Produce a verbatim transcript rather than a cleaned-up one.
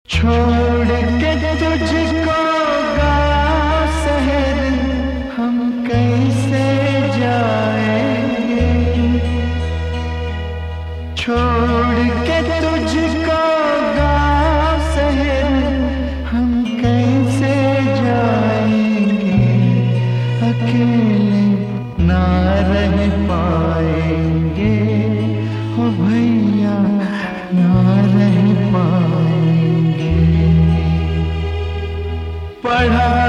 छोड़ के तुझको गाँव शहर हम कैसे जाएंगे। छोड़ के तुझको गाँव शहर हम कैसे जाएंगे। अकेले ना रह पाएंगे ओ भैया, ना रह पाएंगे। पढ़ा